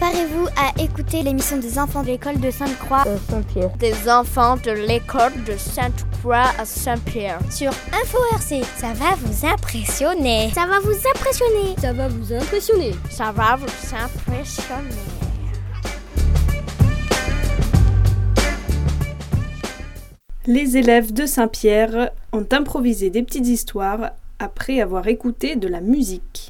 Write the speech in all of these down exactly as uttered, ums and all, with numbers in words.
Préparez-vous à écouter l'émission des enfants de l'école de Sainte-Croix à Saint-Pierre. Des enfants de l'école de Sainte-Croix à Saint-Pierre. Sur Info R C. Ça va vous impressionner. Ça va vous impressionner. Ça va vous impressionner. Ça va vous impressionner. Les élèves de Saint-Pierre ont improvisé des petites histoires après avoir écouté de la musique.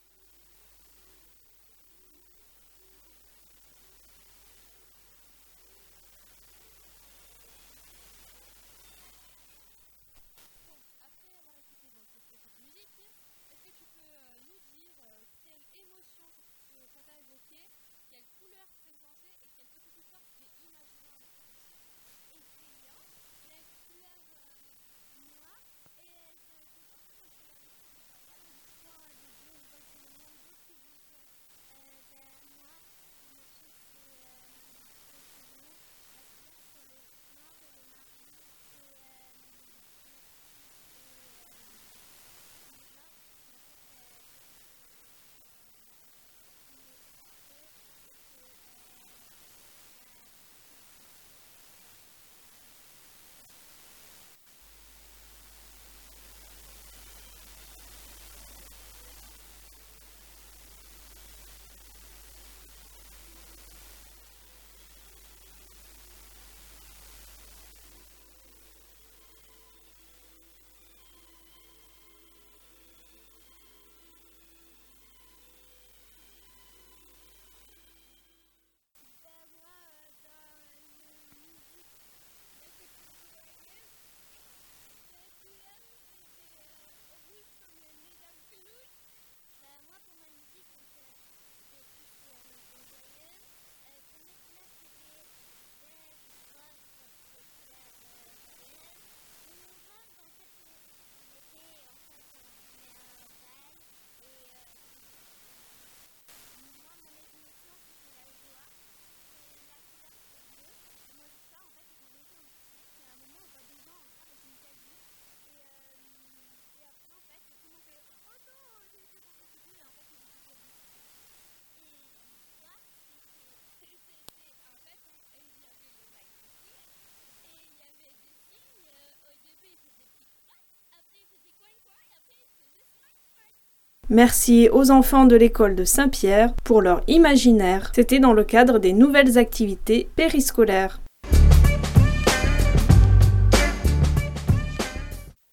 Merci aux enfants de l'école de Saint-Pierre pour leur imaginaire. C'était dans le cadre des nouvelles activités périscolaires.